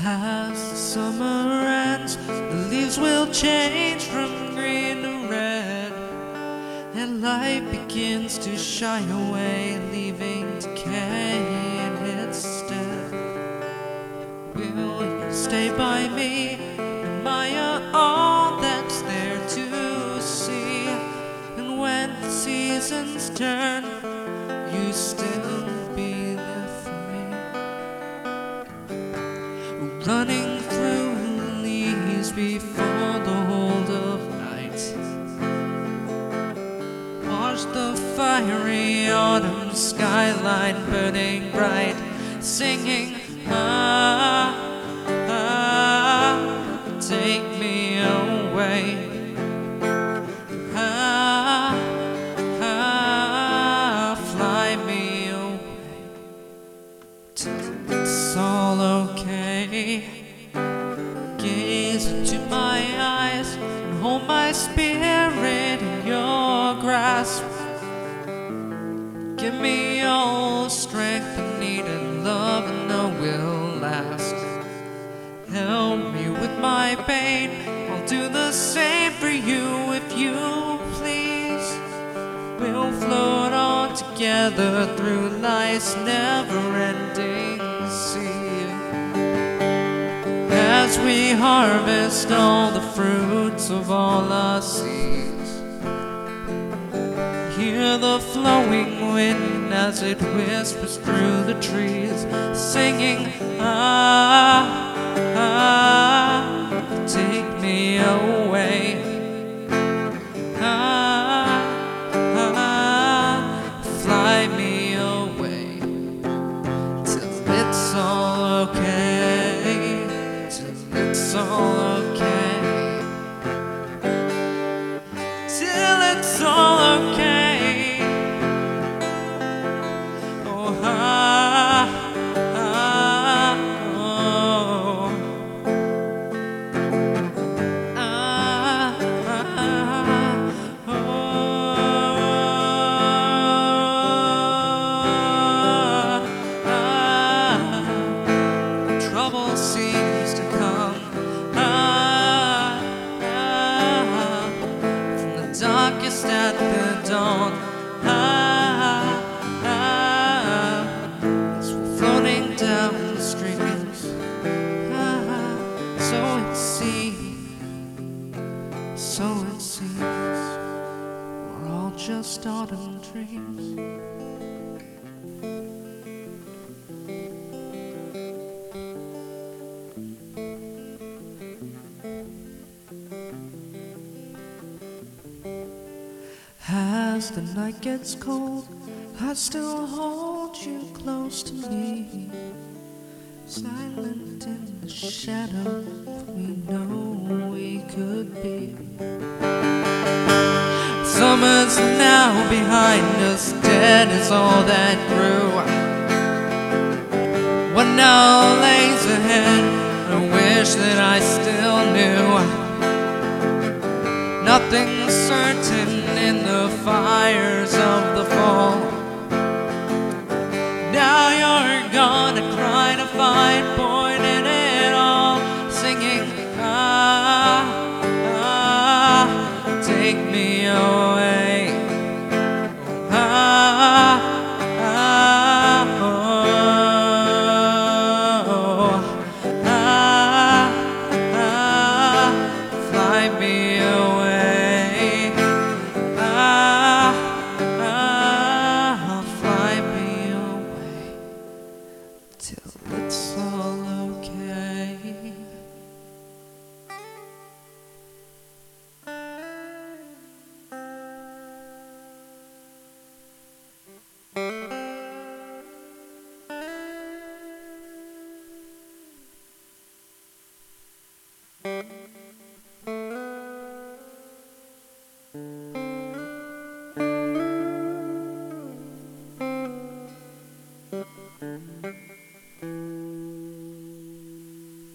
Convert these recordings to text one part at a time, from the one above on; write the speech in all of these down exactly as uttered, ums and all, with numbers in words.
As the summer ends, the leaves will change from green to red, and light begins to shy away, leaving decay in its stead. Will you stay by me, admire all that's there to see, and when the seasons turn, you still be there for me? Running through the leaves before the hold of night, watch the fiery autumn skyline burning bright, singing, ah, ah, take me away, ah, ah, fly me away, till it's all okay. Gaze into my eyes and hold my spirit in your grasp. Give me all the strength I need, and love I know will last. Help me with my pain, I'll do the same for you if you please. We'll float on together through life's never-ending sea, as we harvest all the fruits of all our seeds. Hear the flowing wind as it whispers through the trees, singing, ah, ah, take me away, ah, ah, fly me away, till it's all okay, till it's all okay, till it's all okay. Trouble seems to come, ah, ah, from the darkest at the dawn, ah, ah, as we're floating down the streams, ah, so it seems, so it seems, we're all just autumn dreams. As the night gets cold, I still hold you close to me, silent in the shadow we know we could be. Summer's now behind us, dead is all that grew. What now lays ahead, I wish that I still knew. Nothing's certain in the fires of the fall. Now you're gone, to cry to find point in it all, singing, ah, ah, take me away, ah, ah, oh, ah, ah, fly me away. Till it's all okay.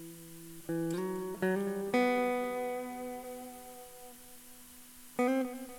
Thank you.